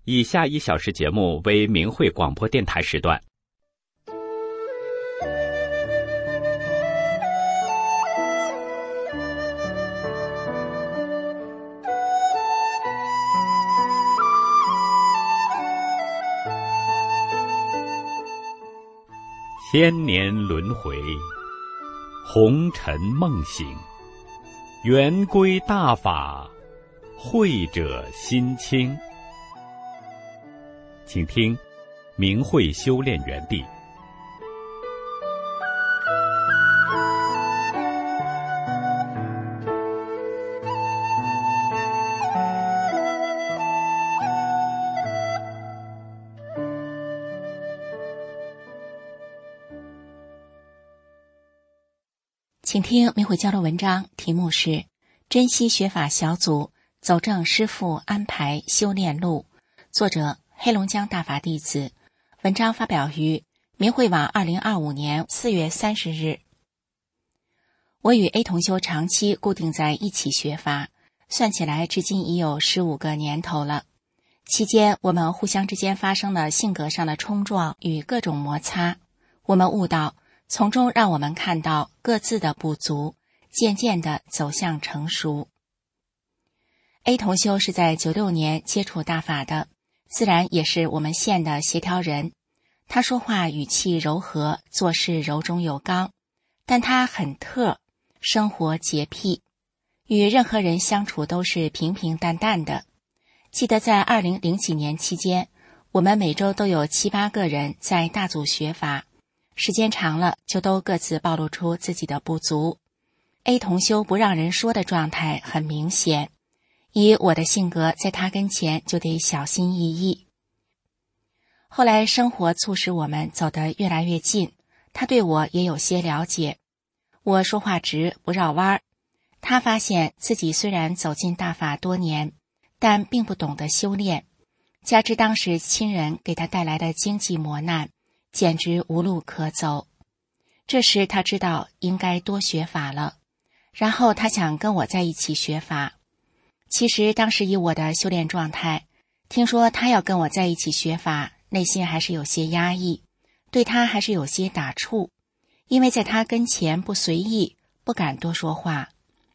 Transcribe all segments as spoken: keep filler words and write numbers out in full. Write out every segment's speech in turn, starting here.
以下一小时节目为明慧广播电台时段。千年轮回，红尘梦醒，圆归大法，慧者心清。请听明慧修炼园地。 请听明慧交流文章，题目是珍惜学法小组走正师父安排修炼路，作者黑龙江大法弟子，文章发表于明慧网二零二五年四月三十日。我与 A 同修长期固定在一起学法，算起来至今已有十五个年头了。期间我们互相之间发生了性格上的冲撞与各种摩擦，我们悟到从中让我们看到各自的不足，渐渐地走向成熟。A 同修是在九六年接触大法的，自然也是我们县的协调人。他说话语气柔和，做事柔中有刚，但他很特，生活洁癖，与任何人相处都是平平淡淡的。记得在二零零几年期间，我们每周都有七八个人在大组学法，时间长了就都各自暴露出自己的不足。 A 同修不让人说的状态很明显，以我的性格在他跟前就得小心翼翼。后来生活促使我们走得越来越近，他对我也有些了解。我说话直不绕弯儿，他发现自己虽然走进大法多年，但并不懂得修炼，加之当时亲人给他带来的经济磨难，简直无路可走。这时他知道应该多学法了，然后他想跟我在一起学法。其实当时以我的修炼状态，听说他要跟我在一起学法，内心还是有些压抑，对他还是有些打怵，因为在他跟前不随意，不敢多说话。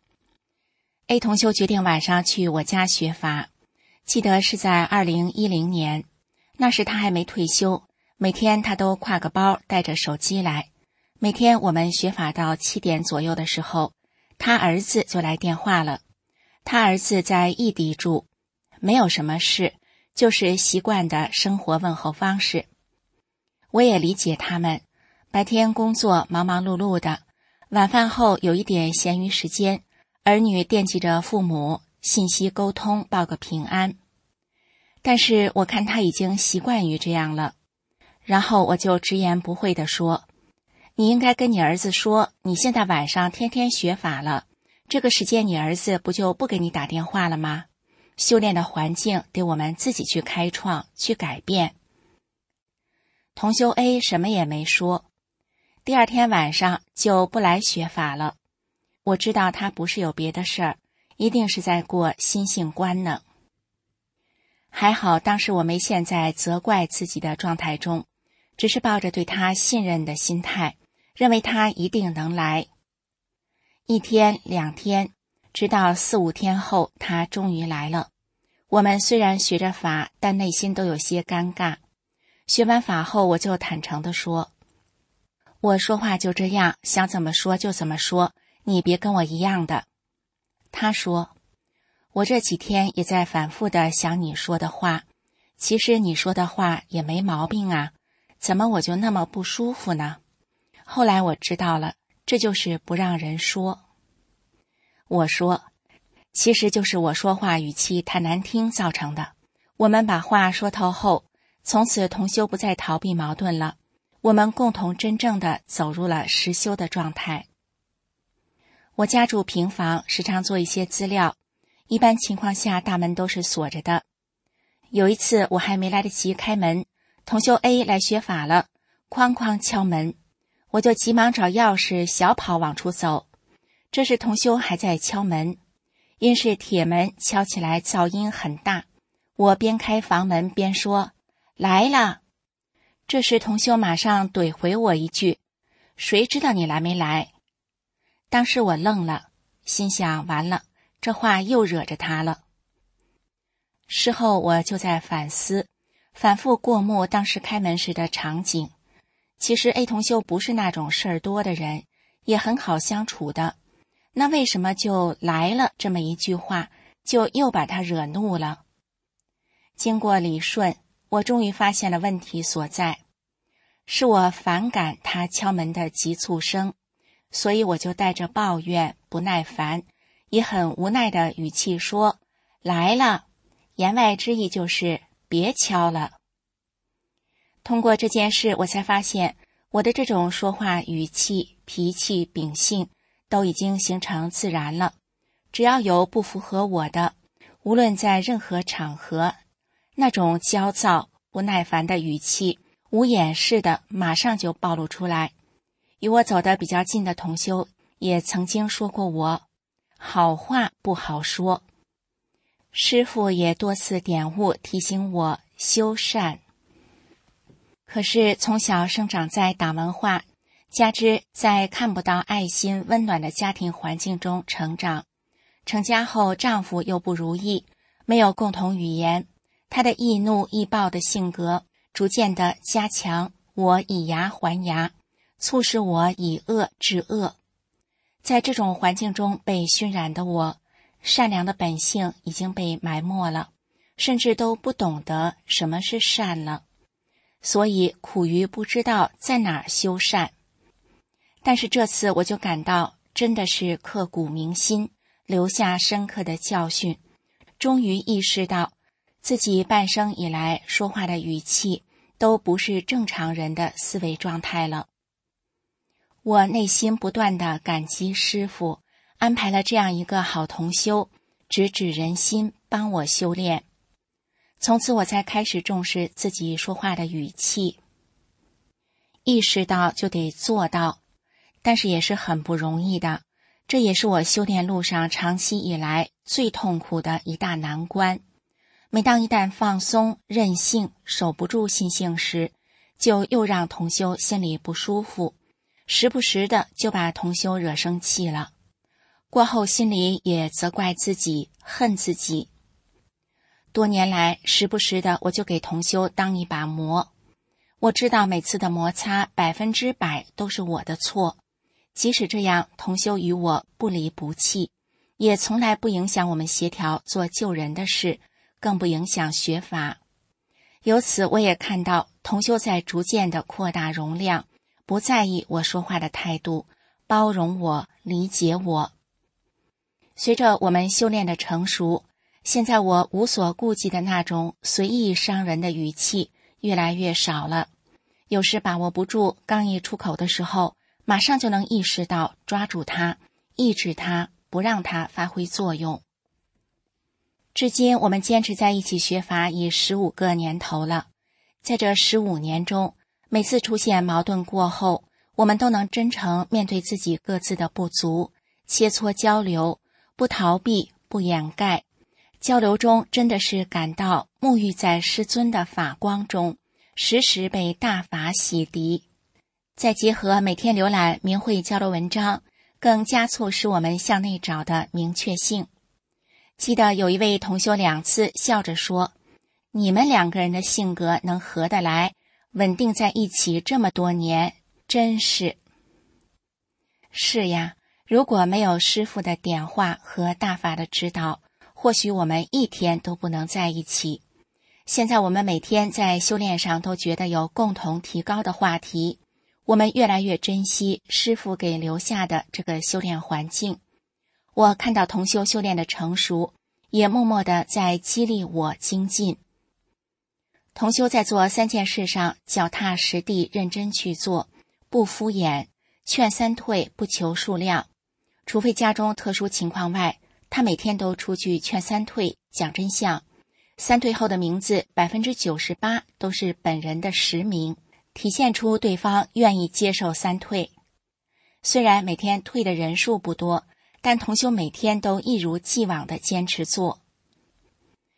A 同修决定晚上去我家学法，记得是在二零一零年，那时他还没退休，每天他都挎个包，带着手机来。每天我们学法到七点左右的时候，他儿子就来电话了。他儿子在异地住，没有什么事，就是习惯的生活问候方式。我也理解他们，白天工作忙忙碌碌的，晚饭后有一点闲余时间，儿女惦记着父母，信息沟通报个平安。但是我看他已经习惯于这样了，然后我就直言不讳地说，你应该跟你儿子说，你现在晚上天天学法了，这个时间你儿子不就不给你打电话了吗？修炼的环境得我们自己去开创，去改变。同修 A 什么也没说，第二天晚上就不来学法了。我知道他不是有别的事儿，一定是在过心性关呢。还好当时我没陷在责怪自己的状态中，只是抱着对他信任的心态，认为他一定能来。一天两天，直到四五天后，他终于来了。我们虽然学着法，但内心都有些尴尬。学完法后，我就坦诚地说，我说话就这样，想怎么说就怎么说，你别跟我一样的。他说，我这几天也在反复地想你说的话，其实你说的话也没毛病啊，怎么我就那么不舒服呢？后来我知道了，这就是不让人说。我说，其实就是我说话语气太难听造成的。我们把话说透后，从此同修不再逃避矛盾了，我们共同真正的走入了实修的状态。我家住平房，时常做一些资料，一般情况下大门都是锁着的。有一次我还没来得及开门，同修 A 来学法了，哐哐敲门，我就急忙找钥匙小跑往出走。这时同修还在敲门，因是铁门，敲起来噪音很大， 我边开房门边说：“来了。”这时同修马上怼回我一句：“谁知道你来没来？”当时我愣了，心想完了，这话又惹着他了。事后我就在反思，反复过目当时开门时的场景。其实 A 同修不是那种事儿多的人，也很好相处的，那为什么就来了这么一句话，就又把他惹怒了？经过理顺，我终于发现了问题所在，是我反感他敲门的急促声，所以我就带着抱怨、不耐烦，以很无奈的语气说：“来了。”言外之意就是别敲了。通过这件事，我才发现我的这种说话语气、脾气、秉性都已经形成自然了。只要有不符合我的，无论在任何场合，那种焦躁、不耐烦的语气，无掩饰的马上就暴露出来。与我走得比较近的同修也曾经说过我，好话不好说。师父也多次点悟提醒我修善。可是从小生长在党文化，加之在看不到爱心温暖的家庭环境中成长，成家后丈夫又不如意，没有共同语言，他的易怒易暴的性格逐渐地加强我以牙还牙，促使我以恶制恶。在这种环境中被熏染的我，善良的本性已经被埋没了，甚至都不懂得什么是善了，所以苦于不知道在哪儿修善。但是这次我就感到真的是刻骨铭心，留下深刻的教训，终于意识到自己半生以来说话的语气都不是正常人的思维状态了。我内心不断地感激师父安排了这样一个好同修，直指人心，帮我修炼。从此我才开始重视自己说话的语气，意识到就得做到，但是也是很不容易的，这也是我修炼路上长期以来最痛苦的一大难关。每当一旦放松、任性、守不住心性时，就又让同修心里不舒服，时不时的就把同修惹生气了。过后心里也责怪自己，恨自己。多年来，时不时的我就给同修当一把磨。我知道每次的摩擦百分之百都是我的错，即使这样，同修与我不离不弃，也从来不影响我们协调做救人的事，更不影响学法。由此我也看到同修在逐渐的扩大容量，不在意我说话的态度，包容我，理解我。随着我们修炼的成熟，现在我无所顾忌的那种随意伤人的语气越来越少了。有时把握不住，刚一出口的时候，马上就能意识到抓住它，抑制它，不让它发挥作用。至今我们坚持在一起学法已十五个年头了，在这十五年中，每次出现矛盾过后，我们都能真诚面对自己各自的不足，切磋交流，不逃避，不掩盖。交流中真的是感到沐浴在师尊的法光中，时时被大法洗涤。再结合每天浏览明慧交流文章，更加促使我们向内找的明确性。记得有一位同修两次笑着说，你们两个人的性格能合得来，稳定在一起这么多年，真是。是呀，如果没有师父的点化和大法的指导，或许我们一天都不能在一起。现在我们每天在修炼上都觉得有共同提高的话题，我们越来越珍惜师父给留下的这个修炼环境。我看到同修修炼的成熟，也默默地在激励我精进。同修在做三件事上脚踏实地认真去做，不敷衍，劝三退不求数量。除非家中特殊情况外，他每天都出去劝三退，讲真相。三退后的名字百分之九十八都是本人的实名，体现出对方愿意接受三退。虽然每天退的人数不多，但同修每天都一如既往地坚持做。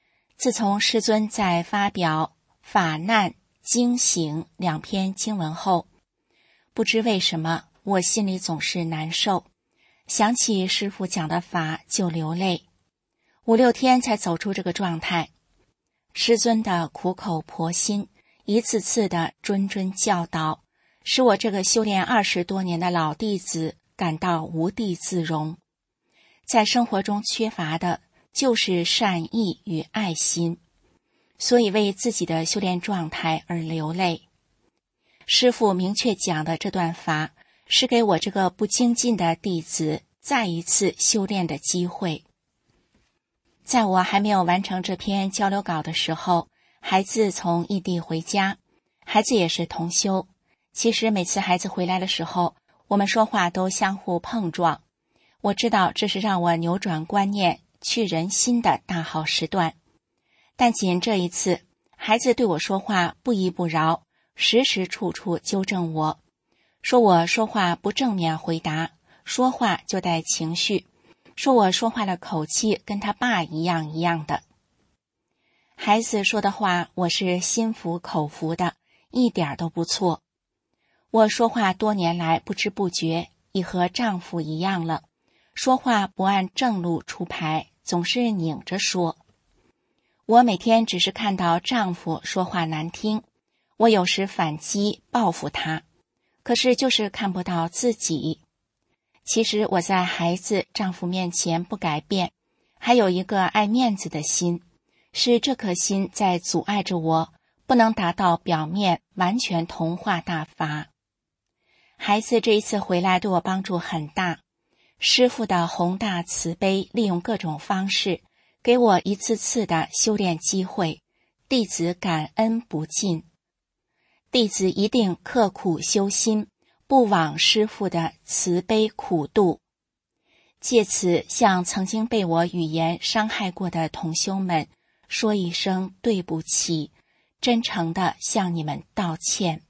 自从师尊在发表法难经行两篇经文后，不知为什么我心里总是难受，想起师父讲的法就流泪，五六天才走出这个状态。师尊的苦口婆心，一次次的谆谆教导，使我这个修炼二十多年的老弟子感到无地自容。在生活中缺乏的就是善意与爱心，所以为自己的修炼状态而流泪。师父明确讲的这段法，是给我这个不精进的弟子再一次修炼的机会。在我还没有完成这篇交流稿的时候，孩子从异地回家，孩子也是同修。其实每次孩子回来的时候，我们说话都相互碰撞。我知道这是让我扭转观念、去人心的大好时段。但仅这一次，孩子对我说话不依不饶，时时处处纠正我，说我说话不正面回答，说话就带情绪，说我说话的口气跟他爸一样一样的。孩子说的话我是心服口服的，一点都不错。我说话多年来不知不觉已和丈夫一样了，说话不按正路出牌，总是拧着说。我每天只是看到丈夫说话难听，我有时反击报复他，可是就是看不到自己。其实我在孩子、丈夫面前不改变，还有一个爱面子的心，是这颗心在阻碍着我，不能达到表面完全同化大法。孩子这一次回来对我帮助很大，师父的宏大慈悲利用各种方式给我一次次的修炼机会，弟子感恩不尽。弟子一定刻苦修心，不枉师父的慈悲苦度。借此向曾经被我语言伤害过的同修们说一声对不起，真诚地向你们道歉。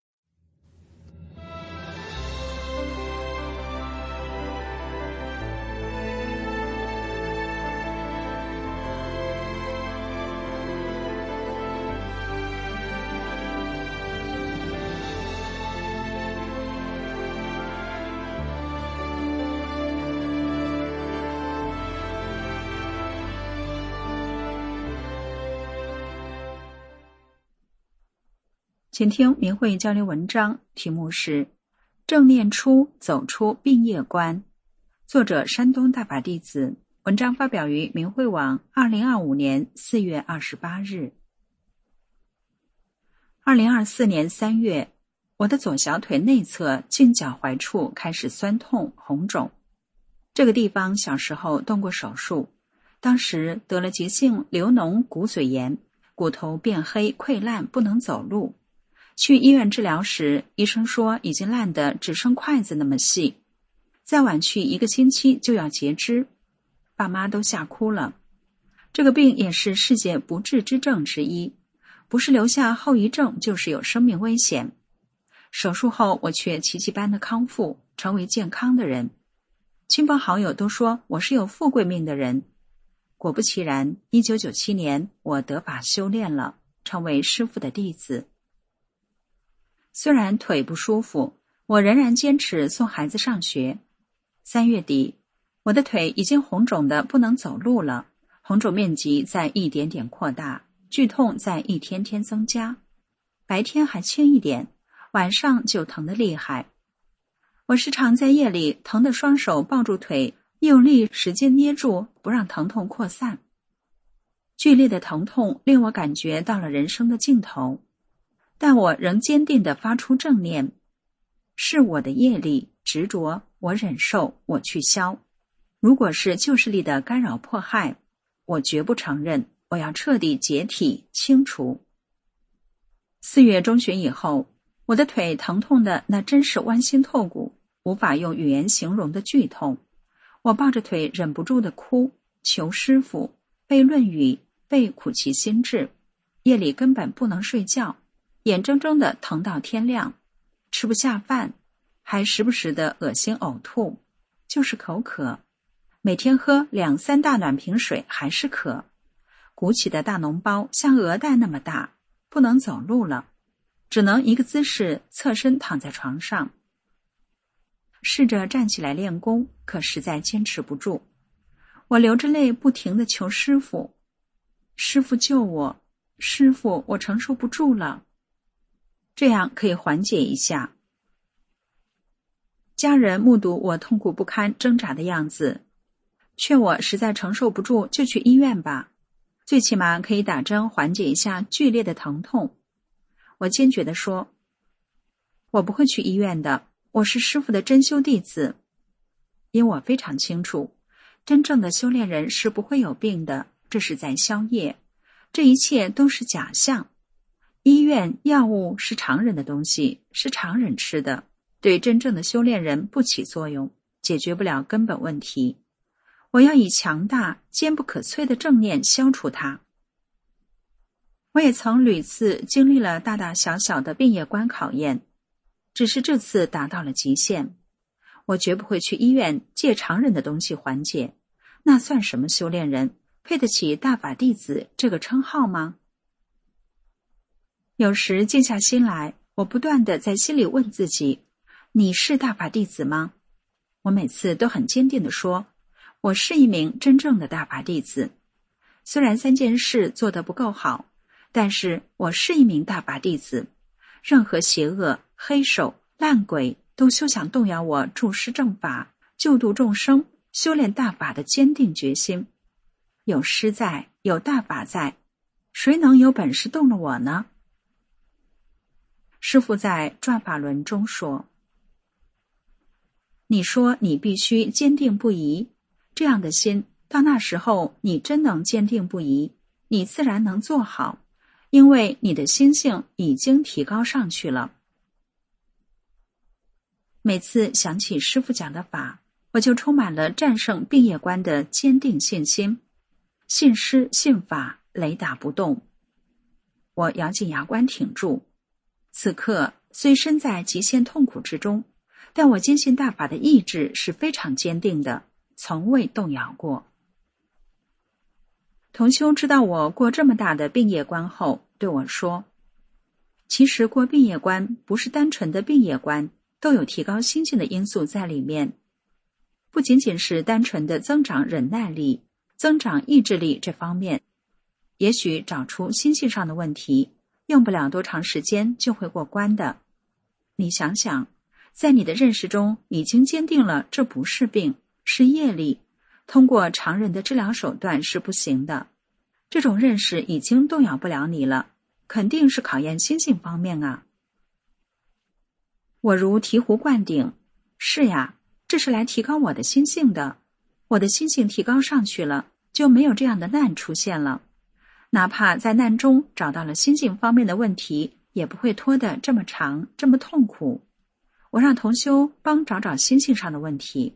请听明慧交流文章，题目是正念出走出病业关，作者山东大法弟子，文章发表于明慧网二零二五年四月二十八日。二零二四年三月，我的左小腿内侧近脚踝处开始酸痛红肿，这个地方小时候动过手术，当时得了急性流脓骨髓炎，骨头变黑溃烂，不能走路。去医院治疗时，医生说已经烂得只剩筷子那么细，再晚去一个星期就要截肢，爸妈都吓哭了。这个病也是世界不治之症之一，不是留下后遗症，就是有生命危险。手术后我却奇迹般的康复，成为健康的人。亲朋好友都说我是有富贵命的人。果不其然，一九九七年我得法修炼了，成为师父的弟子。虽然腿不舒服，我仍然坚持送孩子上学。三月底，我的腿已经红肿的不能走路了，红肿面积在一点点扩大，剧痛在一天天增加，白天还轻一点，晚上就疼得厉害。我时常在夜里疼的双手抱住腿，用力使劲捏住，不让疼痛扩散。剧烈的疼痛令我感觉到了人生的尽头，但我仍坚定地发出正念，是我的业力执着，我忍受，我去消。如果是旧势力的干扰迫害，我绝不承认，我要彻底解体清除。四月中旬以后，我的腿疼痛的那真是剜心透骨，无法用语言形容的剧痛。我抱着腿忍不住地哭，求师父，背论语，背苦其心志，夜里根本不能睡觉，眼睁睁地疼到天亮，吃不下饭，还时不时的恶心呕吐，就是口渴，每天喝两三大暖瓶水还是渴， 鼓起的大脓包像鹅蛋那么大，不能走路了，只能一个姿势侧身躺在床上。试着站起来练功，可实在坚持不住。我流着泪不停地求师父，师父救我，师父，我承受不住了。这样可以缓解一下。家人目睹我痛苦不堪挣扎的样子，劝我实在承受不住就去医院吧，最起码可以打针缓解一下剧烈的疼痛。我坚决地说，我不会去医院的，我是师父的真修弟子。因我非常清楚，真正的修炼人是不会有病的，这是在消业，这一切都是假象。医院、药物是常人的东西，是常人吃的，对真正的修炼人不起作用，解决不了根本问题。我要以强大、坚不可摧的正念消除它。我也曾屡次经历了大大小小的病业关考验，只是这次达到了极限。我绝不会去医院借常人的东西缓解，那算什么修炼人？配得起大法弟子这个称号吗？有时静下心来，我不断地在心里问自己，你是大法弟子吗？我每次都很坚定地说，我是一名真正的大法弟子。虽然三件事做得不够好，但是我是一名大法弟子。任何邪恶、黑手、烂鬼都休想动摇我注释正法、救度众生、修炼大法的坚定决心。有师在，有大法在，谁能有本事动了我呢？师父在转法轮中说，你说你必须坚定不移，这样的心，到那时候你真能坚定不移，你自然能做好，因为你的心性已经提高上去了。每次想起师父讲的法，我就充满了战胜病业关的坚定信心，信师信法，雷打不动。我咬紧牙关挺住，此刻虽身在极限痛苦之中，但我坚信大法的意志是非常坚定的，从未动摇过。同修知道我过这么大的病业关后，对我说，其实过病业关不是单纯的病业关，都有提高心性的因素在里面，不仅仅是单纯的增长忍耐力、增长意志力这方面，也许找出心性上的问题，用不了多长时间就会过关的。你想想，在你的认识中已经坚定了这不是病，是业力，通过常人的治疗手段是不行的。这种认识已经动摇不了你了，肯定是考验心性方面啊。我如醍醐灌顶，是呀，这是来提高我的心性的。我的心性提高上去了，就没有这样的难出现了。哪怕在难中找到了心性方面的问题，也不会拖得这么长，这么痛苦。我让同修帮找找心性上的问题。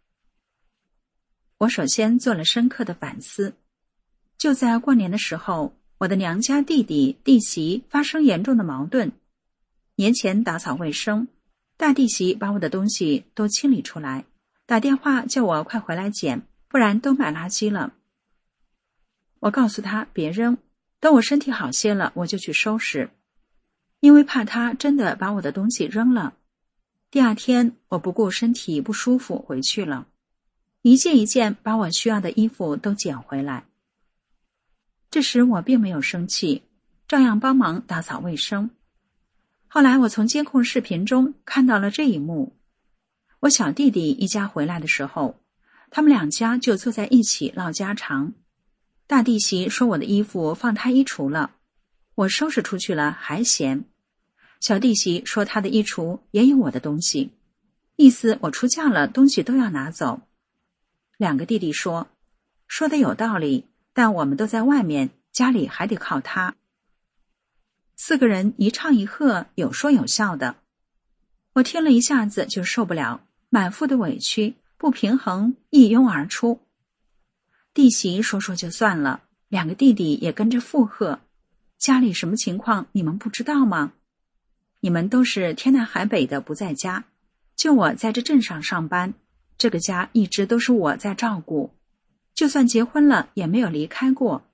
我首先做了深刻的反思。就在过年的时候，我的娘家弟弟弟媳发生严重的矛盾。年前打扫卫生，大弟媳把我的东西都清理出来，打电话叫我快回来捡，不然都买垃圾了。我告诉他别扔，等我身体好些了我就去收拾，因为怕他真的把我的东西扔了。第二天我不顾身体不舒服回去了，一件一件把我需要的衣服都捡回来。这时我并没有生气，照样帮忙打扫卫生。后来我从监控视频中看到了这一幕，我小弟弟一家回来的时候，他们两家就坐在一起唠家常。大弟媳说我的衣服放他衣橱了，我收拾出去了还嫌。小弟媳说他的衣橱也有我的东西，意思我出嫁了东西都要拿走。两个弟弟说，说的有道理，但我们都在外面，家里还得靠他。四个人一唱一和，有说有笑的。我听了一下子就受不了，满腹的委屈、不平衡一拥而出。弟媳说说就算了，两个弟弟也跟着附和，家里什么情况你们不知道吗？你们都是天南海北的不在家，就我在这镇上上班，这个家一直都是我在照顾，就算结婚了也没有离开过，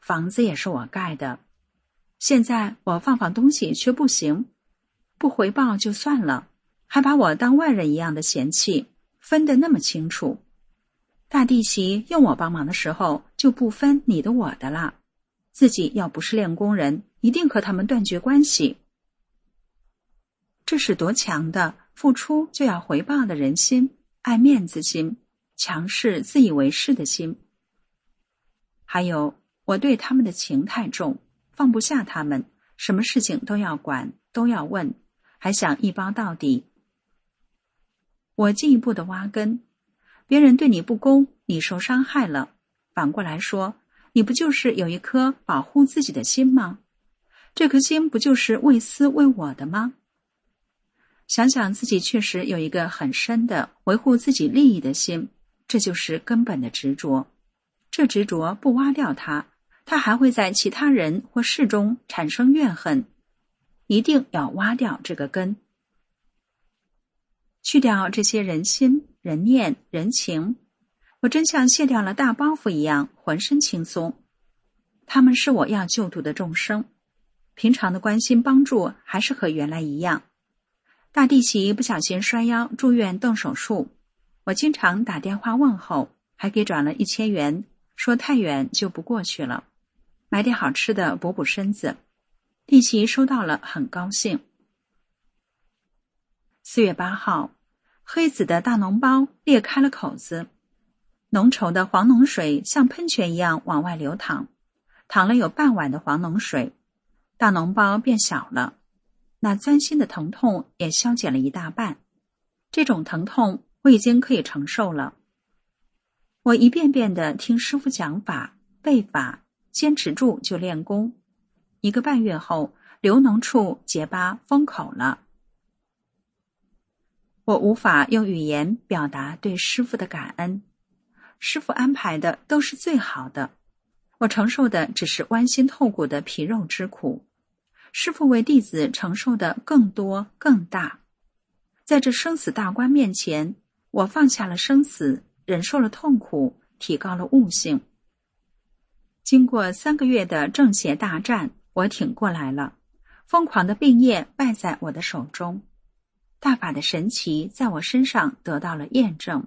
房子也是我盖的，现在我放放东西却不行，不回报就算了，还把我当外人一样的嫌弃，分得那么清楚。大弟媳用我帮忙的时候就不分你的我的了，自己要不是练工人，一定和他们断绝关系。这是多强的付出就要回报的人心，爱面子心，强势自以为是的心。还有，我对他们的情太重，放不下他们，什么事情都要管，都要问，还想一包到底。我进一步的挖根，别人对你不公，你受伤害了，反过来说，你不就是有一颗保护自己的心吗？这颗心不就是为私为我的吗？想想自己确实有一个很深的维护自己利益的心，这就是根本的执着。这执着不挖掉它，它还会在其他人或事中产生怨恨，一定要挖掉这个根。去掉这些人心、人念、人情，我真像卸掉了大包袱一样，浑身轻松。他们是我要救度的众生，平常的关心帮助还是和原来一样。大弟媳不小心摔腰住院动手术，我经常打电话问候，还给转了一千元，说太远就不过去了，买点好吃的补补身子。弟媳收到了很高兴。四月八号，黑紫的大脓包裂开了口子，浓稠的黄脓水像喷泉一样往外流淌，淌了有半碗的黄脓水，大脓包变小了，那钻心的疼痛也消减了一大半。这种疼痛我已经可以承受了。我一遍遍地听师父讲法背法，坚持住就练功。一个半月后，流脓处结疤封口了。我无法用语言表达对师父的感恩，师父安排的都是最好的，我承受的只是剜心透骨的皮肉之苦，师父为弟子承受的更多更大。在这生死大关面前，我放下了生死，忍受了痛苦，提高了悟性。经过三个月的正邪大战，我挺过来了，疯狂的病业败在我的手中，大法的神奇在我身上得到了验证。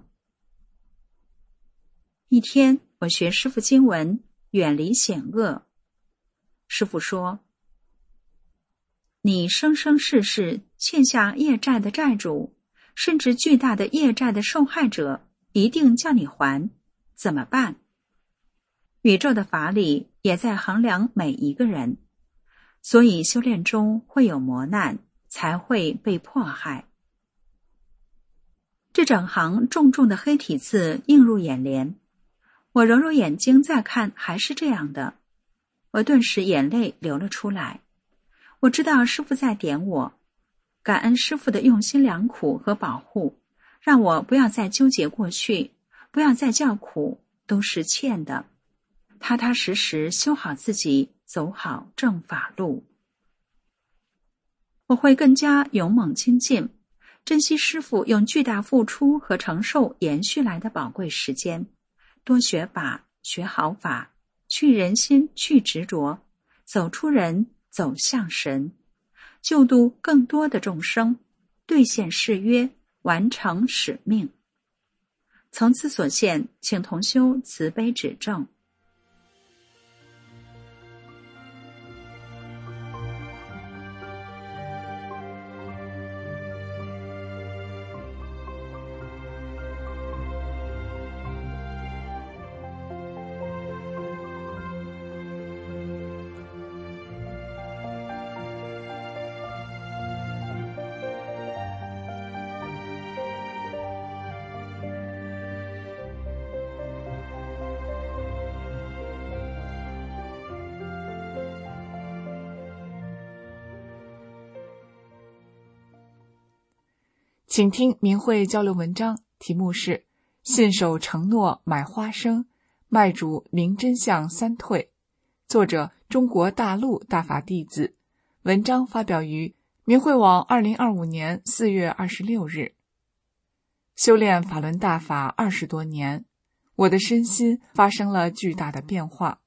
一天，我学师父经文，远离险恶。师父说，你生生世世欠下业债的债主，甚至巨大的业债的受害者，一定叫你还，怎么办？宇宙的法理也在衡量每一个人，所以修炼中会有磨难，才会被迫害。这整行重重的黑体字映入眼帘，我揉揉眼睛再看，还是这样的，我顿时眼泪流了出来。我知道师父在点我，感恩师父的用心良苦和保护，让我不要再纠结过去，不要再叫苦，都是欠的，踏踏实实修好自己，走好正法路。我会更加勇猛精进，珍惜师父用巨大付出和承受延续来的宝贵时间，多学法，学好法，去人心，去执着，走出人，走向神，救度更多的众生，兑现誓约，完成使命。从此所现，请同修慈悲指正。 请听明慧交流文章，题目是信守承诺买花生，卖主明真相三退，作者中国大陆大法弟子，文章发表于明慧网二零二五年四月二十六日。修炼法轮大法二十多年，我的身心发生了巨大的变化，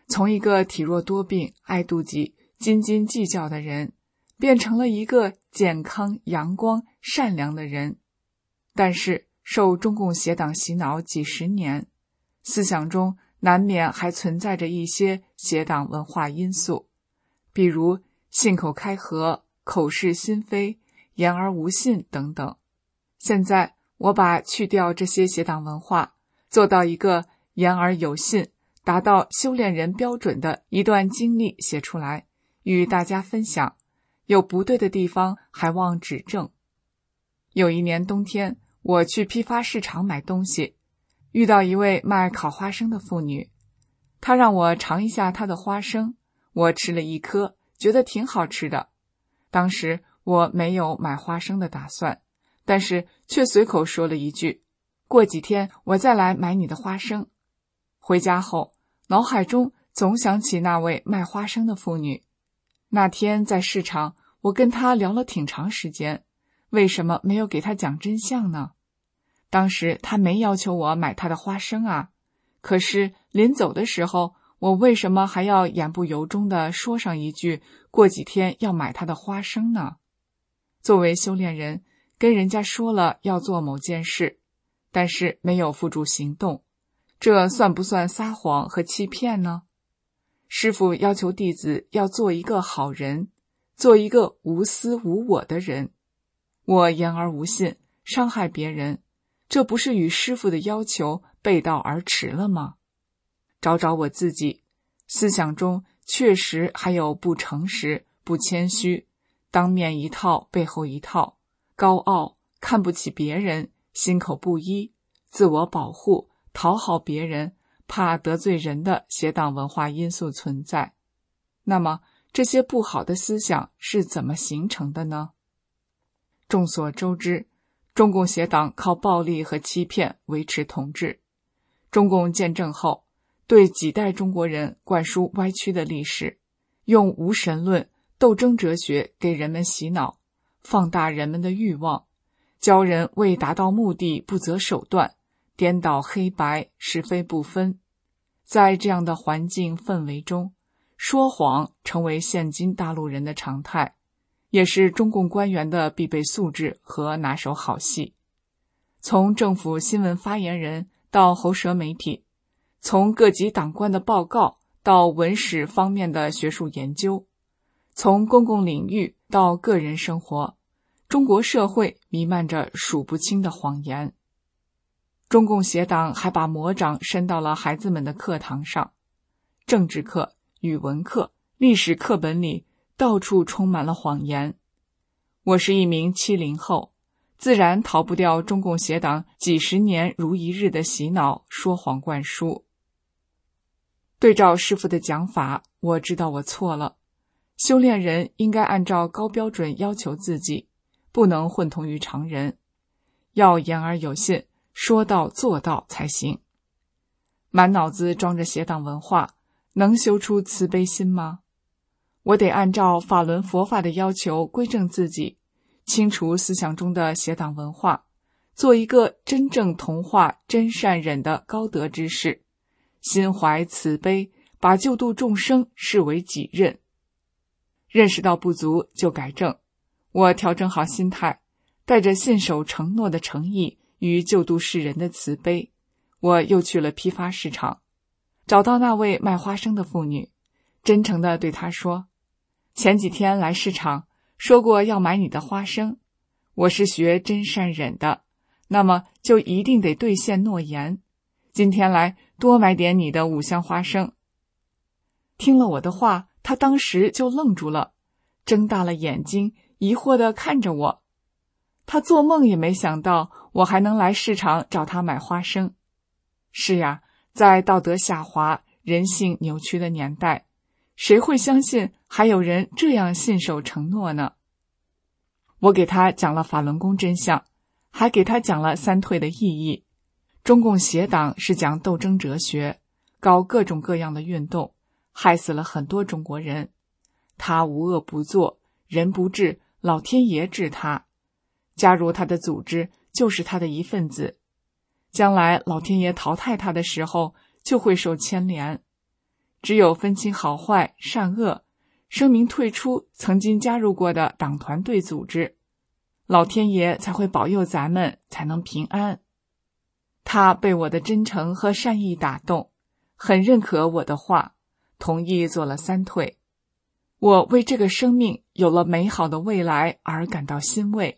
从一个体弱多病、爱妒忌、斤斤计较的人，变成了一个健康、阳光、善良的人。但是受中共邪党洗脑几十年，思想中难免还存在着一些邪党文化因素，比如信口开河、口是心非、言而无信等等。现在我把去掉这些邪党文化，做到一个言而有信，达到修炼人标准的一段经历写出来，与大家分享，有不对的地方还望指正。有一年冬天，我去批发市场买东西，遇到一位卖烤花生的妇女，她让我尝一下她的花生，我吃了一颗，觉得挺好吃的。当时我没有买花生的打算，但是却随口说了一句，过几天我再来买你的花生。回家后，脑海中总想起那位卖花生的妇女。那天在市场，我跟她聊了挺长时间，为什么没有给她讲真相呢？当时她没要求我买她的花生啊，可是临走的时候，我为什么还要言不由衷地说上一句，过几天要买她的花生呢？作为修炼人，跟人家说了要做某件事，但是没有付诸行动，这算不算撒谎和欺骗呢？师父要求弟子要做一个好人，做一个无私无我的人。我言而无信，伤害别人，这不是与师父的要求背道而驰了吗？找找我自己，思想中确实还有不诚实、不谦虚，当面一套背后一套，高傲、看不起别人、心口不一、自我保护、讨好别人、怕得罪人的邪党文化因素存在。那么这些不好的思想是怎么形成的呢？众所周知，中共邪党靠暴力和欺骗维持统治。中共建政后，对几代中国人灌输歪曲的历史，用无神论、斗争哲学给人们洗脑，放大人们的欲望，教人为达到目的不择手段，颠倒黑白，是非不分。在这样的环境氛围中，说谎成为现今大陆人的常态，也是中共官员的必备素质和拿手好戏。从政府新闻发言人到喉舌媒体，从各级党官的报告到文史方面的学术研究，从公共领域到个人生活，中国社会弥漫着数不清的谎言。中共邪党还把魔掌伸到了孩子们的课堂上，政治课、语文课、历史课本里到处充满了谎言。我是一名七零后，自然逃不掉中共邪党几十年如一日的洗脑、说谎灌输。对照师父的讲法，我知道我错了。修炼人应该按照高标准要求自己，不能混同于常人，要言而有信，说到做到才行。满脑子装着邪党文化，能修出慈悲心吗？我得按照法轮佛法的要求归正自己，清除思想中的邪党文化，做一个真正同化真善忍的高德之士，心怀慈悲，把救度众生视为己任。认识到不足就改正，我调整好心态，带着信守承诺的诚意与救度世人的慈悲，我又去了批发市场，找到那位卖花生的妇女，真诚地对她说，前几天来市场，说过要买你的花生，我是学真善忍的，那么就一定得兑现诺言，今天来多买点你的五香花生。听了我的话，她当时就愣住了，睁大了眼睛，疑惑地看着我。她做梦也没想到我还能来市场找她买花生。是呀，在道德下滑、人性扭曲的年代，谁会相信还有人这样信守承诺呢？我给他讲了法轮功真相，还给他讲了三退的意义。中共邪党是讲斗争哲学，搞各种各样的运动，害死了很多中国人。他无恶不作，人不治，老天爷治他。加入他的组织就是他的一份子，将来老天爷淘汰他的时候就会受牵连。 只有分清好坏、善恶，声明退出曾经加入过的党团队组织，老天爷才会保佑咱们才能平安。他被我的真诚和善意打动，很认可我的话，同意做了三退。我为这个生命有了美好的未来而感到欣慰。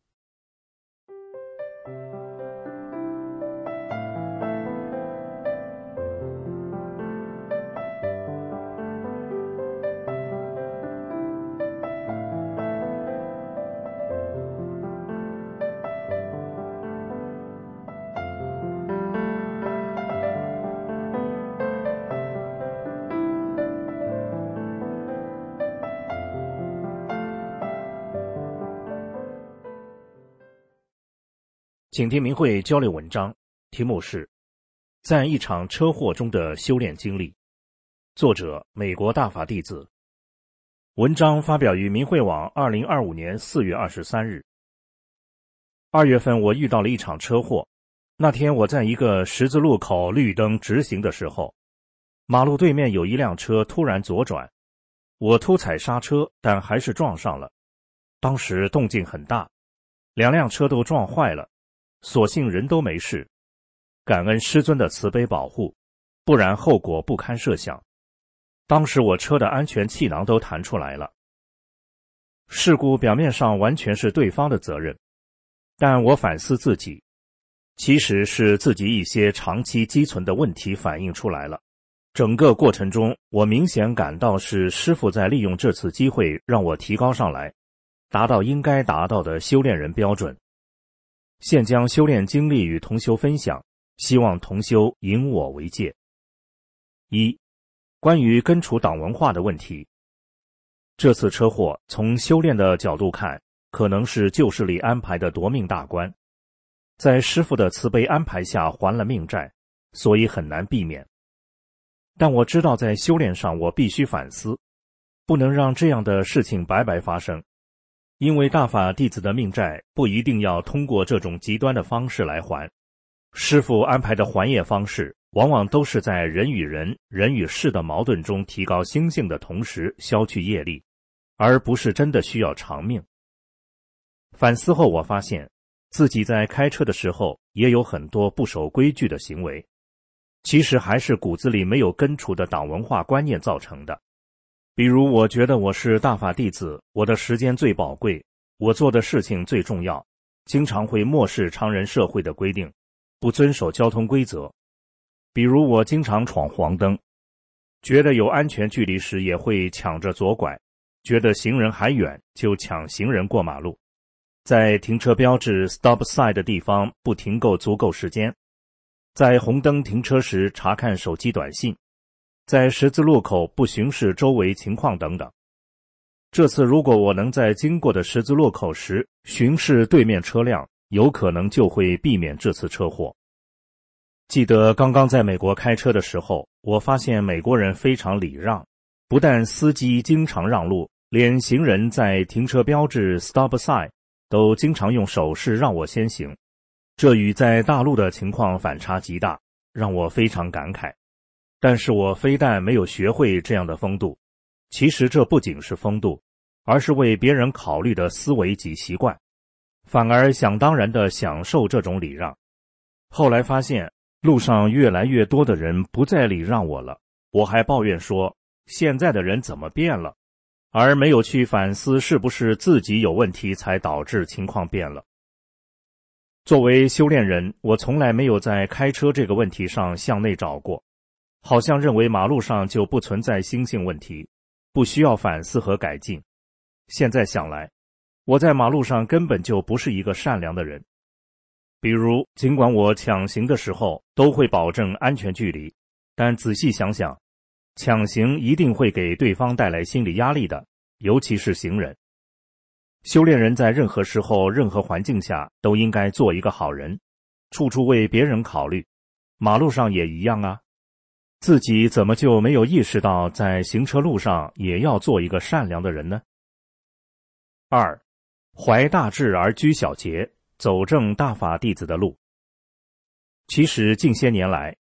请听明慧交流文章，题目是在一场车祸中的修炼经历，作者美国大法弟子。文章发表于明慧网二零二五年四月二十三日。二月份我遇到了一场车祸，那天我在一个十字路口绿灯直行的时候，马路对面有一辆车突然左转，我突踩刹车，但还是撞上了。当时动静很大，两辆车都撞坏了，所幸人都没事，感恩师尊的慈悲保护，不然后果不堪设想。当时我车的安全气囊都弹出来了。事故表面上完全是对方的责任，但我反思自己，其实是自己一些长期积存的问题反映出来了。整个过程中，我明显感到是师父在利用这次机会让我提高上来，达到应该达到的修炼人标准。现将修炼经历与同修分享，希望同修引我为戒。一、关于根除党文化的问题。这次车祸从修炼的角度看，可能是旧势力安排的夺命大关，在师父的慈悲安排下还了命债，所以很难避免。但我知道在修炼上我必须反思，不能让这样的事情白白发生。因为大法弟子的命债不一定要通过这种极端的方式来还，师父安排的还业方式往往都是在人与人、人与事的矛盾中提高心性的同时消去业力，而不是真的需要偿命。反思后我发现，自己在开车的时候也有很多不守规矩的行为，其实还是骨子里没有根除的党文化观念造成的。比如我觉得我是大法弟子，我的时间最宝贵，我做的事情最重要，经常会漠视常人社会的规定，不遵守交通规则。比如我经常闯黄灯，觉得有安全距离时也会抢着左拐，觉得行人还远就抢行人过马路，在停车标志 stop sign 的地方不停够足够时间，在红灯停车时查看手机短信，在十字路口不巡视周围情况等等。这次如果我能在经过的十字路口时巡视对面车辆，有可能就会避免这次车祸。记得刚刚在美国开车的时候，我发现美国人非常礼让，不但司机经常让路，连行人在停车标志 stop sign 都经常用手势让我先行。这与在大陆的情况反差极大，让我非常感慨。但是我非但没有学会这样的风度，其实这不仅是风度，而是为别人考虑的思维及习惯，反而想当然地享受这种礼让。后来发现路上越来越多的人不再礼让我了，我还抱怨说现在的人怎么变了，而没有去反思是不是自己有问题才导致情况变了。作为修炼人，我从来没有在开车这个问题上向内找过，好像认为马路上就不存在心性问题，不需要反思和改进。现在想来，我在马路上根本就不是一个善良的人。比如，尽管我抢行的时候都会保证安全距离，但仔细想想，抢行一定会给对方带来心理压力的，尤其是行人。修炼人在任何时候、任何环境下都应该做一个好人，处处为别人考虑。马路上也一样啊。自己怎么就没有意识到在行车路上也要做一个善良的人呢？二、怀大志而居小节，走正大法弟子的路。其实近些年来，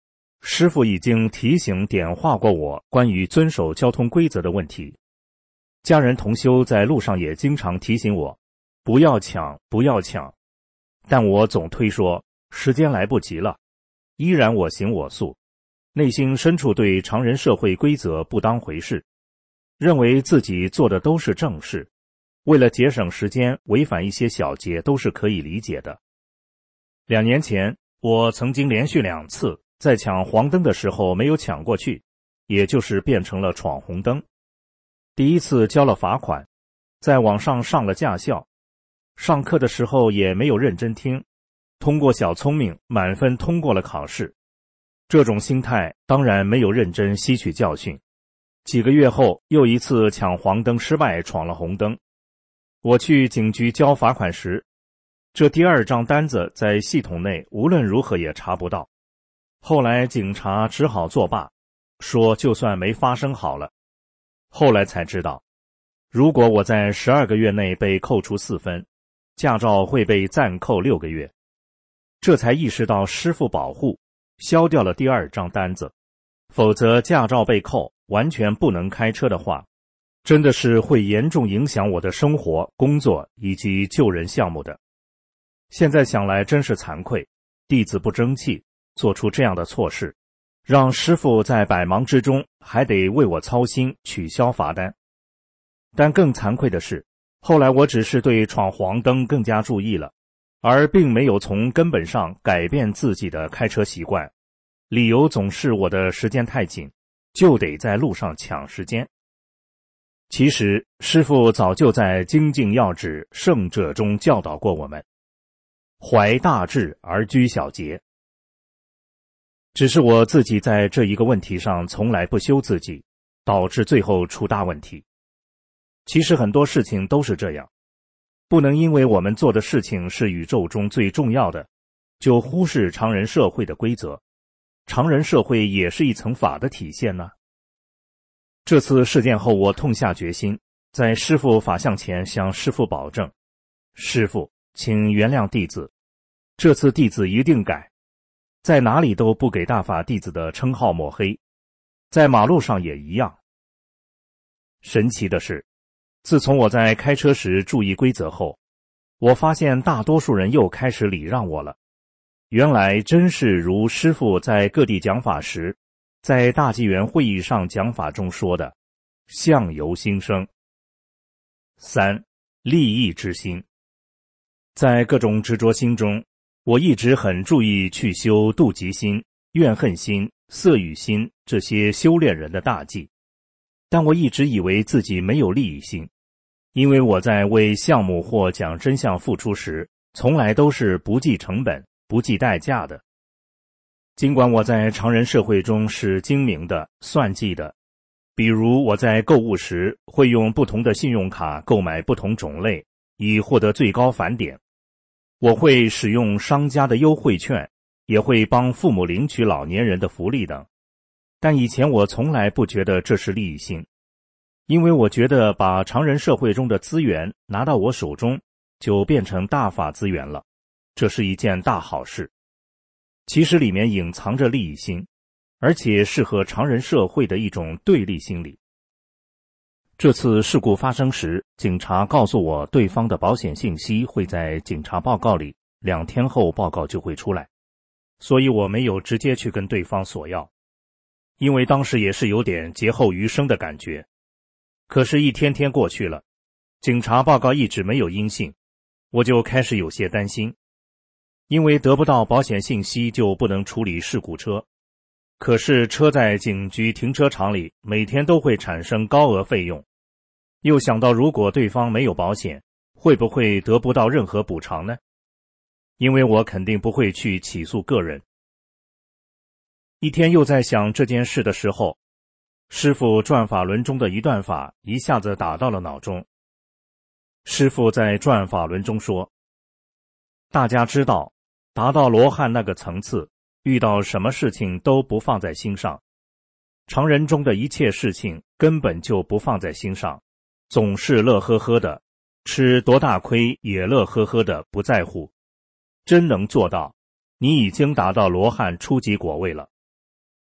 师父已经提醒点化过我关于遵守交通规则的问题。家人同修在路上也经常提醒我，不要抢，不要抢。但我总推说，时间来不及了，依然我行我素，内心深处对常人社会规则不当回事，认为自己做的都是正事，为了节省时间，违反一些小节都是可以理解的。两年前，我曾经连续两次在抢黄灯的时候没有抢过去，也就是变成了闯红灯。第一次交了罚款，在网上上了驾校，上课的时候也没有认真听，通过小聪明满分通过了考试。这种心态当然没有认真吸取教训。几个月后，又一次抢黄灯失败，闯了红灯。我去警局交罚款时，这第二张单子在系统内无论如何也查不到。后来警察只好作罢，说就算没发生好了。后来才知道，如果我在十二个月内被扣除四分，驾照会被暂扣六个月。这才意识到师父保护，消掉了第二张单子，否则驾照被扣，完全不能开车的话，真的是会严重影响我的生活、工作以及救人项目的。现在想来真是惭愧，弟子不争气，做出这样的错事，让师父在百忙之中还得为我操心取消罚单。但更惭愧的是，后来我只是对闯黄灯更加注意了，而并没有从根本上改变自己的开车习惯，理由总是我的时间太紧，就得在路上抢时间。其实师父早就在精进要旨圣者中教导过我们，怀大志而居小节。只是我自己在这一个问题上从来不修自己，导致最后出大问题。其实很多事情都是这样，不能因为我们做的事情是宇宙中最重要的，就忽视常人社会的规则。常人社会也是一层法的体现呢。这次事件后，我痛下决心，在师父法像前向师父保证，师父，请原谅弟子，这次弟子一定改，在哪里都不给大法弟子的称号抹黑，在马路上也一样。神奇的是，自从我在开车时注意规则后，我发现大多数人又开始礼让我了。原来真是如师父在各地讲法时，在大纪元会议上讲法中说的，相由心生。三、利益之心。在各种执着心中，我一直很注意去修妒忌心、怨恨心、色欲心这些修炼人的大忌，但我一直以为自己没有利益心，因为我在为项目或讲真相付出时，从来都是不计成本、不计代价的。尽管我在常人社会中是精明的、算计的，比如我在购物时会用不同的信用卡购买不同种类，以获得最高返点。我会使用商家的优惠券，也会帮父母领取老年人的福利等。但以前我从来不觉得这是利益心，因为我觉得把常人社会中的资源拿到我手中，就变成大法资源了，这是一件大好事。其实里面隐藏着利益心，而且是和常人社会的一种对立心理。这次事故发生时，警察告诉我对方的保险信息会在警察报告里，两天后报告就会出来，所以我没有直接去跟对方索要，因为当时也是有点劫后余生的感觉。可是一天天过去了，警察报告一直没有音信，我就开始有些担心，因为得不到保险信息就不能处理事故车。可是车在警局停车场里每天都会产生高额费用，又想到如果对方没有保险，会不会得不到任何补偿呢？因为我肯定不会去起诉个人。一天又在想这件事的时候，师父转法轮中的一段法一下子打到了脑中。师父在转法轮中说，大家知道，达到罗汉那个层次，遇到什么事情都不放在心上，常人中的一切事情根本就不放在心上，总是乐呵呵的，吃多大亏也乐呵呵的，不在乎。真能做到，你已经达到罗汉初级果位了。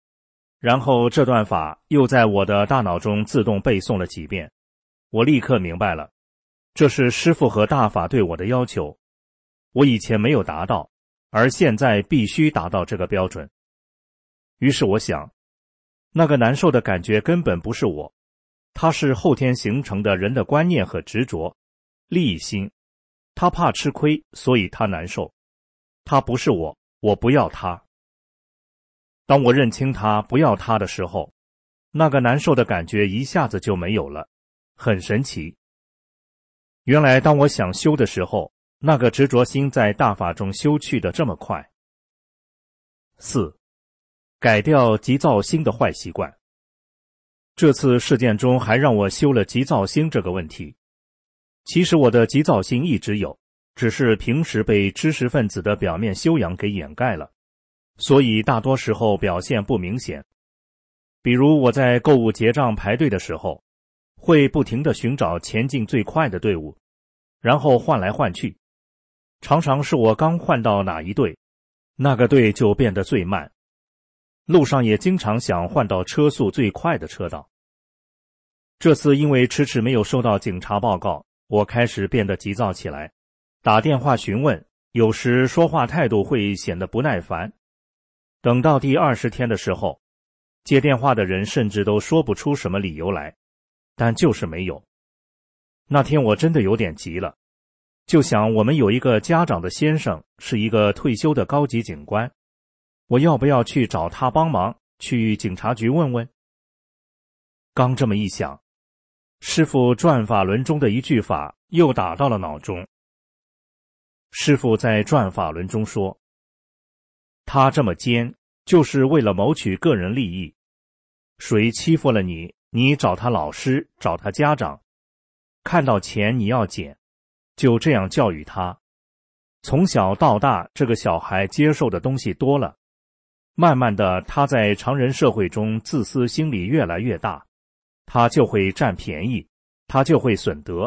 然后这段法又在我的大脑中自动背诵了几遍，我立刻明白了，这是师父和大法对我的要求，我以前没有达到，而现在必须达到这个标准。于是我想，那个难受的感觉根本不是我，它是后天形成的人的观念和执着、利益心，他怕吃亏，所以他难受。他不是我，我不要他。当我认清他不要他的时候，那个难受的感觉一下子就没有了，很神奇。原来当我想修的时候，那个执着心在大法中修去的这么快。四，改掉急躁心的坏习惯。这次事件中还让我修了急躁心这个问题。其实我的急躁心一直有，只是平时被知识分子的表面修养给掩盖了，所以大多时候表现不明显。比如我在购物结账排队的时候，会不停地寻找前进最快的队伍，然后换来换去。常常是我刚换到哪一队，那个队就变得最慢。路上也经常想换到车速最快的车道。这次因为迟迟没有收到警察报告，我开始变得急躁起来，打电话询问，有时说话态度会显得不耐烦。等到第二十天的时候，接电话的人甚至都说不出什么理由来，但就是没有。那天我真的有点急了，就想我们有一个家长的先生是一个退休的高级警官，我要不要去找他帮忙，去警察局问问？刚这么一想，师父转法轮中的一句法又打到了脑中。师父在转法轮中说，他这么奸，就是为了谋取个人利益。谁欺负了你，你找他老师，找他家长，看到钱你要捡，就这样教育他。从小到大，这个小孩接受的东西多了，慢慢的他在常人社会中自私心理越来越大，他就会占便宜，他就会损德。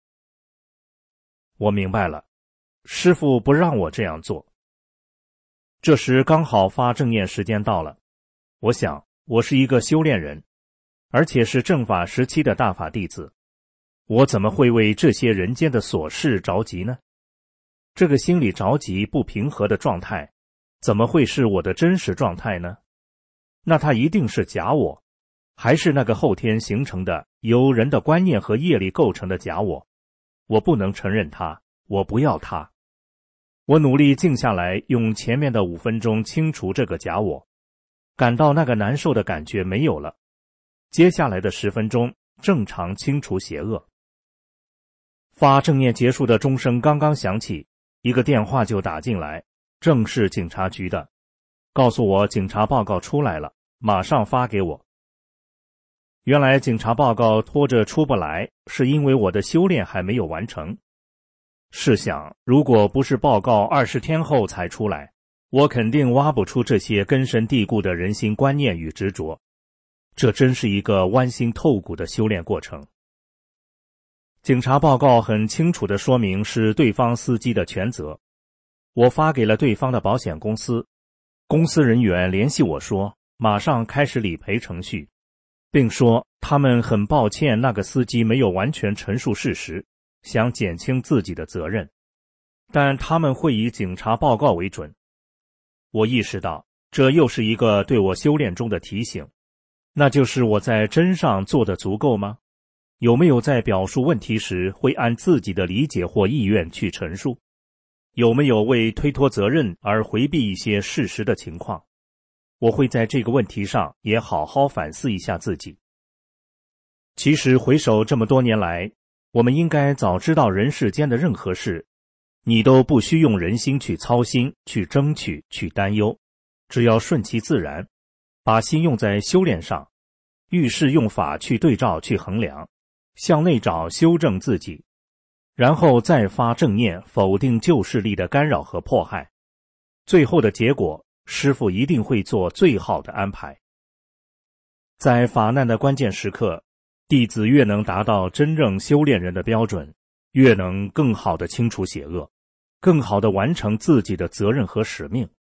我明白了，师父不让我这样做。这时刚好发正念时间到了，我想我是一个修炼人，而且是正法时期的大法弟子，我怎么会为这些人间的琐事着急呢？这个心里着急不平和的状态，怎么会是我的真实状态呢？那它一定是假我，还是那个后天形成的由人的观念和业力构成的假我。我不能承认它，我不要它。我努力静下来，用前面的五分钟清除这个假我，感到那个难受的感觉没有了。接下来的十分钟正常清除邪恶。发正念结束的钟声刚刚响起，一个电话就打进来，正是警察局的，告诉我警察报告出来了，马上发给我。原来警察报告拖着出不来，是因为我的修炼还没有完成。试想，如果不是报告二十天后才出来，我肯定挖不出这些根深蒂固的人心观念与执着。这真是一个剜心透骨的修炼过程。警察报告很清楚地说明是对方司机的全责，我发给了对方的保险公司，公司人员联系我说马上开始理赔程序，并说他们很抱歉那个司机没有完全陈述事实，想减轻自己的责任，但他们会以警察报告为准。我意识到这又是一个对我修炼中的提醒，那就是我在真上做得足够吗？有没有在表述问题时会按自己的理解或意愿去陈述？有没有为推脱责任而回避一些事实的情况？我会在这个问题上也好好反思一下自己。其实回首这么多年来，我们应该早知道人世间的任何事，你都不需用人心去操心，去争取，去担忧，只要顺其自然，把心用在修炼上，遇事用法去对照，去衡量，向内找修正自己，然后再发正念否定旧势力的干扰和迫害，最后的结果师父一定会做最好的安排。在法难的关键时刻，弟子越能达到真正修炼人的标准，越能更好地清除邪恶，更好地完成自己的责任和使命，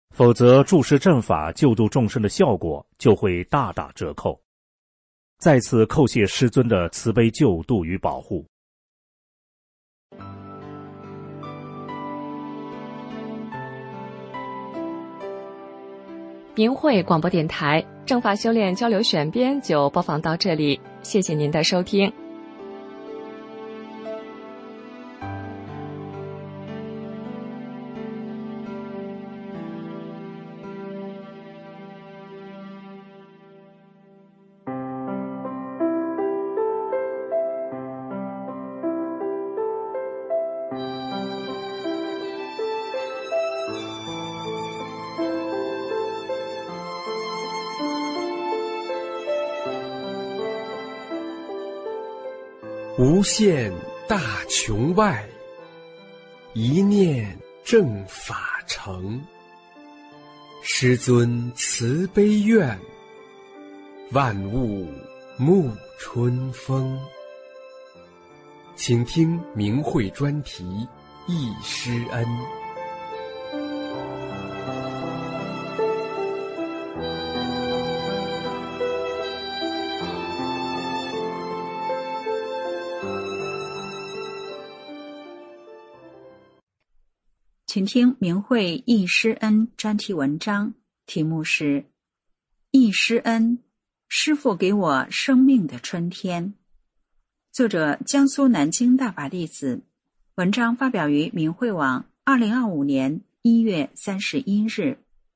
否则注释正法救度众生的效果就会大打折扣，再次叩谢师尊的慈悲救度与保护。 明慧广播电台正法修炼交流选编就播放到这里，谢谢您的收听。 无限大穹外，一念正法成。师尊慈悲愿，万物沐春风。请听明慧专题忆师恩。 请听明慧忆师恩专题文章，题目是忆师恩，师父给我生命的春天。作者江苏南京大法弟子，文章发表于明慧网二零二五年一月三十一日。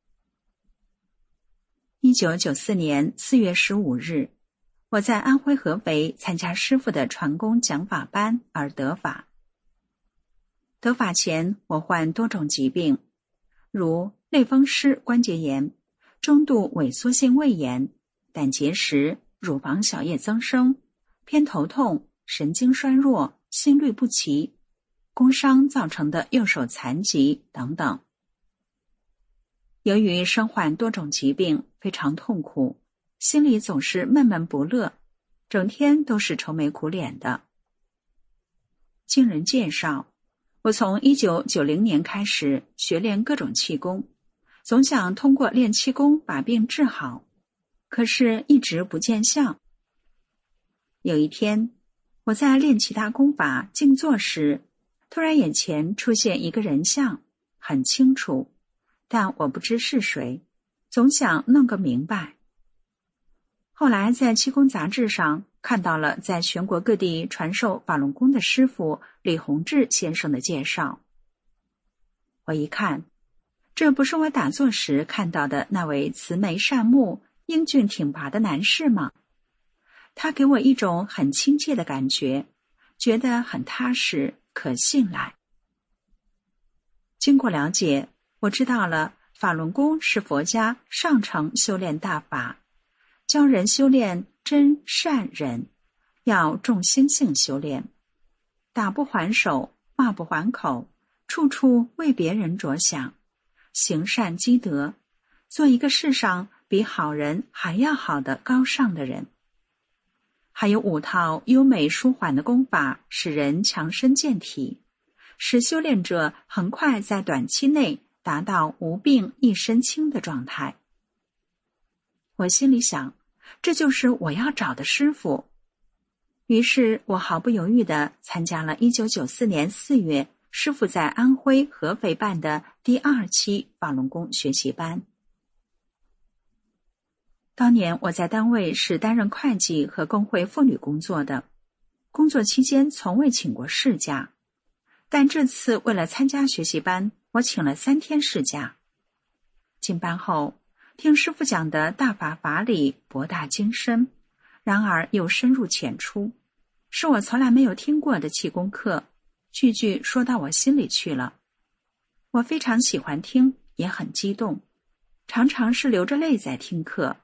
一九九四年四月十五日，我在安徽合肥参加师父的传功讲法班而得法。得法前，我患多种疾病，如类风湿关节炎、中度萎缩性胃炎、胆结石、乳房小叶增生、偏头痛、神经衰弱、心律不齐、工伤造成的右手残疾等等。由于身患多种疾病，非常痛苦，心里总是闷闷不乐，整天都是愁眉苦脸的。经人介绍，我从一九九零年开始学练各种气功，总想通过练气功把病治好，可是一直不见效。有一天，我在练其他功法静坐时，突然眼前出现一个人像，很清楚，但我不知是谁，总想弄个明白。后来在气功杂志上看到了在全国各地传授法轮功的师傅李洪志先生的介绍。我一看，这不是我打坐时看到的那位慈眉善目、英俊挺拔的男士吗？他给我一种很亲切的感觉，觉得很踏实，可信赖。经过了解，我知道了法轮功是佛家上乘修炼大法，教人修炼真善忍，要重心性修炼，打不还手，骂不还口，处处为别人着想，行善积德，做一个世上比好人还要好的高尚的人。还有五套优美舒缓的功法，使人强身健体，使修炼者很快在短期内达到无病一身轻的状态。我心里想，这就是我要找的师傅。于是我毫不犹豫地参加了一九九四年四月师傅在安徽合肥办的第二期法轮功学习班。当年我在单位是担任会计和工会妇女工作的，工作期间从未请过事假，但这次为了参加学习班，我请了三天事假。进班后，听师父讲的大法法理博大精深，然而又深入浅出，是我从来没有听过的气功课，句句说到我心里去了。我非常喜欢听，也很激动，常常是流着泪在听课。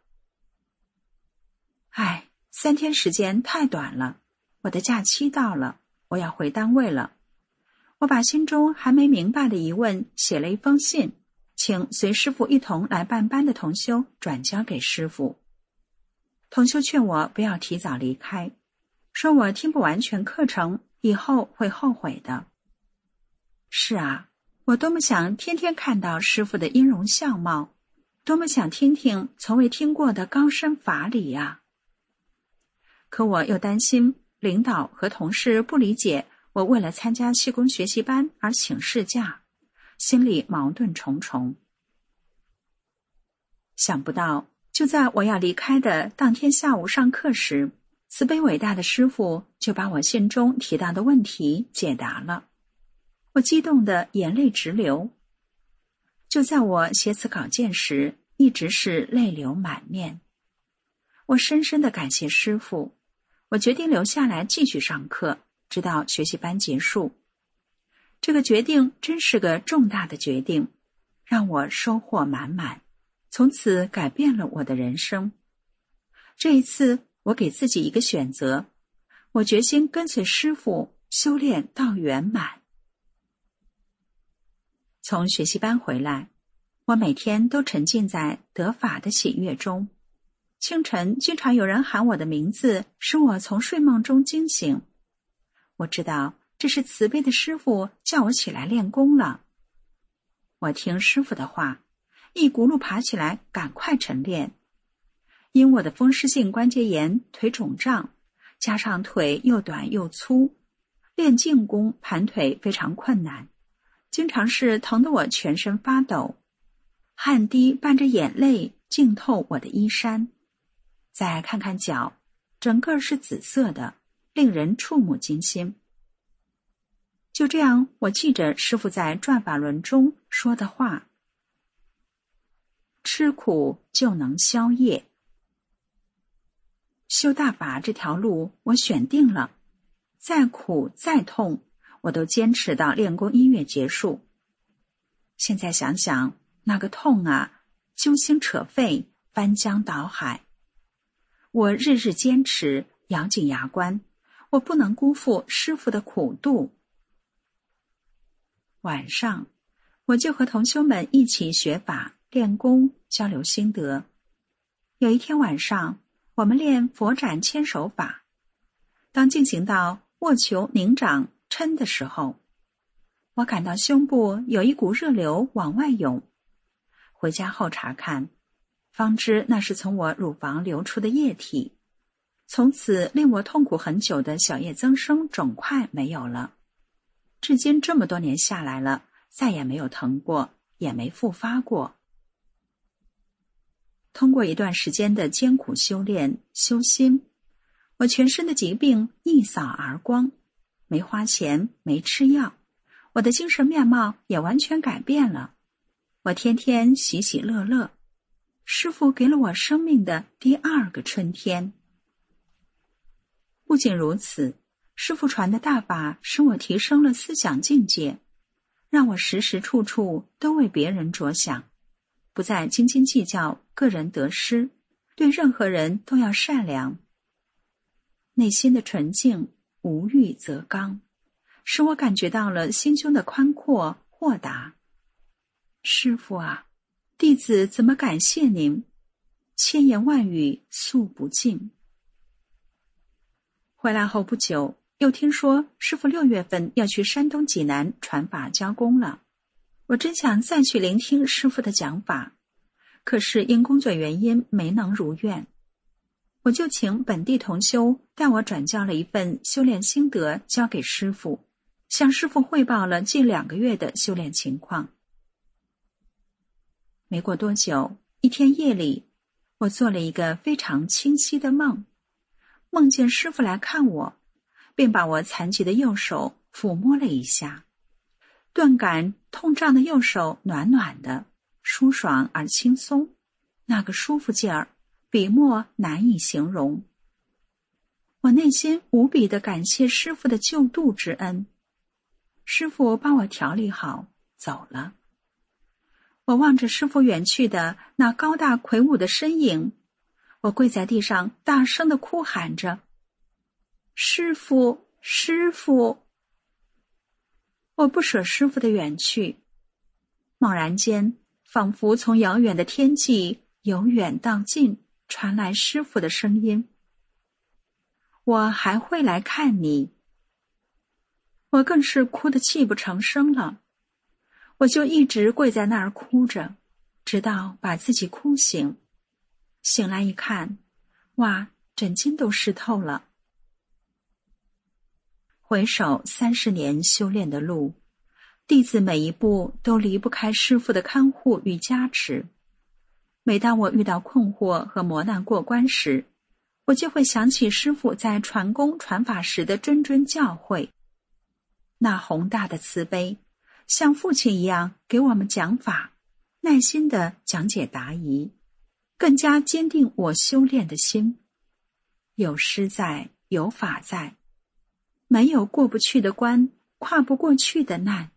唉，三天时间太短了，我的假期到了，我要回单位了。我把心中还没明白的疑问写了一封信，请随师父一同来办班的同修转交给师父。同修劝我不要提早离开，说我听不完全课程，以后会后悔的。是啊， 我多么想天天看到师父的音容相貌，多么想听听从未听过的高深法理啊！可我又担心领导和同事不理解我为了参加气功学习班而请事假，心里矛盾重重。想不到，就在我要离开的当天下午上课时，慈悲伟大的师父就把我信中提到的问题解答了。我激动得眼泪直流。就在我写此稿件时，一直是泪流满面。我深深地感谢师父，我决定留下来继续上课，直到学习班结束。这个决定真是个重大的决定，让我收获满满，从此改变了我的人生。这一次，我给自己一个选择，我决心跟随师父修炼到圆满。从学习班回来，我每天都沉浸在得法的喜悦中。清晨经常有人喊我的名字，使我从睡梦中惊醒。我知道这是慈悲的师父叫我起来练功了。我听师父的话，一骨碌爬起来，赶快晨练。因我的风湿性关节炎，腿肿胀，加上腿又短又粗，练静功盘腿非常困难，经常是疼得我全身发抖，汗滴伴着眼泪浸透我的衣衫。再看看脚，整个是紫色的，令人触目惊心。就这样，我记着师父在转法轮中说的话：吃苦就能消业。修大法这条路我选定了，再苦再痛，我都坚持到练功一月结束。现在想想，那个痛啊，揪心扯肺，翻江倒海。我日日坚持，咬紧牙关，我不能辜负师父的苦度。晚上，我就和同修们一起学法、练功、交流心得。有一天晚上，我们练佛展千手法，当进行到握球拧掌抻的时候，我感到胸部有一股热流往外涌。回家后查看，方知那是从我乳房流出的液体。从此令我痛苦很久的小叶增生肿块没有了，至今这么多年下来了，再也没有疼过，也没复发过。通过一段时间的艰苦修炼修心，我全身的疾病一扫而光，没花钱，没吃药，我的精神面貌也完全改变了。我天天喜喜乐乐，师父给了我生命的第二个春天。不仅如此，师父传的大法使我提升了思想境界，让我时时处处都为别人着想，不再斤斤计较个人得失，对任何人都要善良。内心的纯净，无欲则刚，使我感觉到了心胸的宽阔豁达。师父啊，弟子怎么感谢您？千言万语诉不尽。回来后不久，又听说师父六月份要去山东济南传法教功了。我真想再去聆听师父的讲法，可是因工作原因没能如愿。我就请本地同修带我转交了一份修炼心得交给师父，向师父汇报了近两个月的修炼情况。没过多久，一天夜里，我做了一个非常清晰的梦，梦见师父来看我，并把我残疾的右手抚摸了一下，顿感痛胀的右手暖暖的，舒爽而轻松，那个舒服劲儿，笔墨难以形容。我内心无比地感谢师父的救度之恩。师父帮我调理好，走了。我望着师父远去的那高大魁梧的身影，我跪在地上大声地哭喊着：师父，师父！我不舍师父的远去，猛然间，仿佛从遥远的天际由远到近传来师父的声音：我还会来看你。我更是哭得泣不成声了。 我就一直跪在那儿哭着，直到把自己哭醒。醒来一看，哇，枕巾都湿透了。回首三十年修炼的路，弟子每一步都离不开师父的看护与加持。每当我遇到困惑和磨难过关时，我就会想起师父在传功传法时的谆谆教诲。那宏大的慈悲，像父亲一样给我们讲法，耐心地讲解答疑，更加坚定我修炼的心。有师在，有法在，没有过不去的关，跨不过去的难。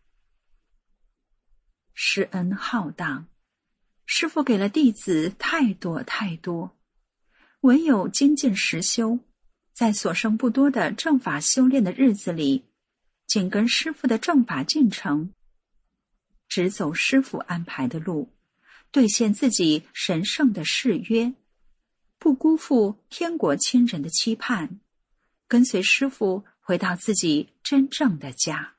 师恩浩荡，师父给了弟子太多太多，唯有精进实修，在所剩不多的正法修炼的日子里，紧跟师父的正法进程，只走师父安排的路，兑现自己神圣的誓约，不辜负天国亲人的期盼，跟随师父回到自己真正的家。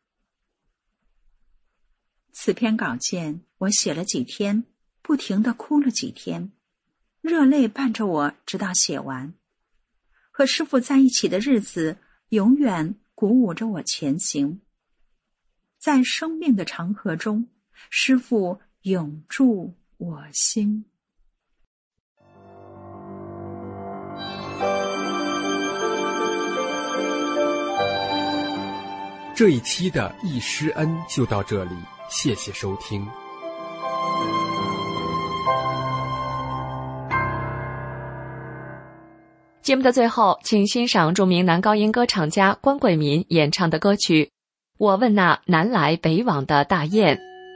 此篇稿件我写了几天，不停地哭了几天，热泪伴着我直到写完。和师父在一起的日子永远鼓舞着我前行。在生命的长河中，师父永驻我心。 这一期的忆师恩就到这里，谢谢收听。 节目的最后，请欣赏著名男高音歌唱家关贵民演唱的歌曲《我问那南来北往的大雁》。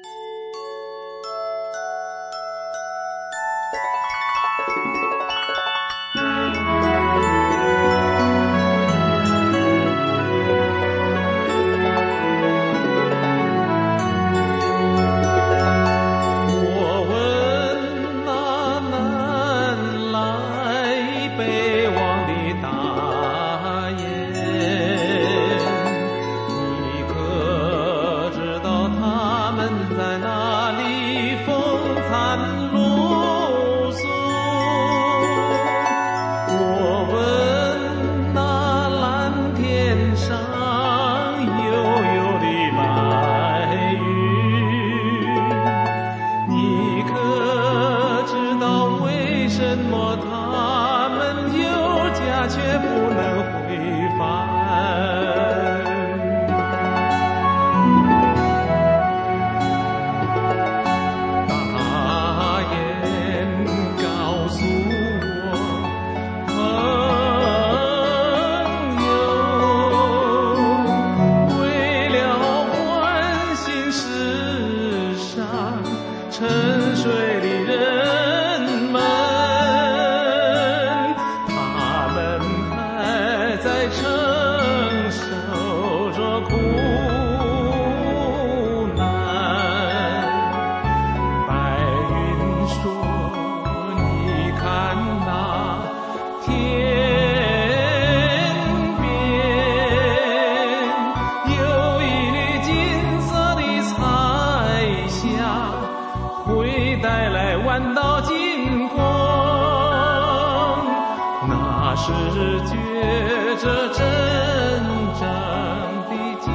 是觉着真正的家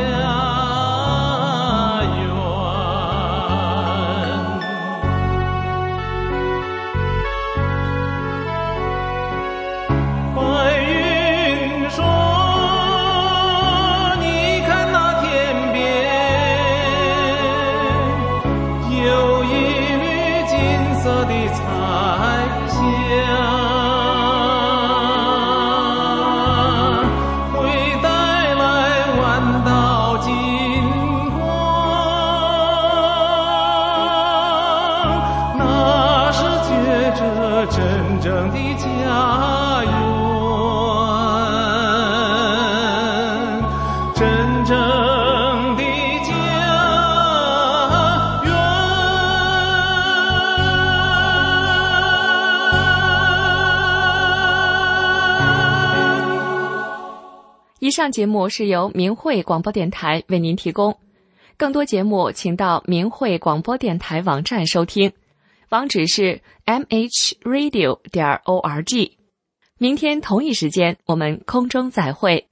园。白云说，你看那天边有一缕金色的彩霞，真正的家园，真正的家园。 以上节目是由明慧广播电台为您提供。 更多节目请到明慧广播电台网站收听，网址是 m h radio 点 org。明天同一时间我们空中再会。